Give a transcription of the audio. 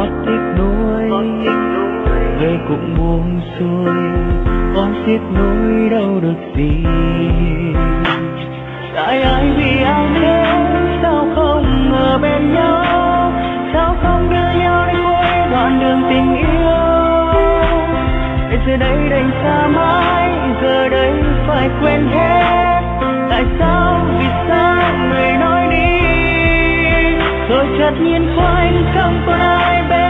Gót tiếc nuối về cũng buông xuôi, con tiếc nuối đâu được gì. Tại ai vì ai thế, sao không ở bên nhau, sao không đưa nhau đến cuối đoạn đường tình yêu. Để giờ đây đành xa mãi, giờ đây phải quên hết. Tại sao, vì sao người nói đi, rồi chợt nhiên quanh không còn ai bên.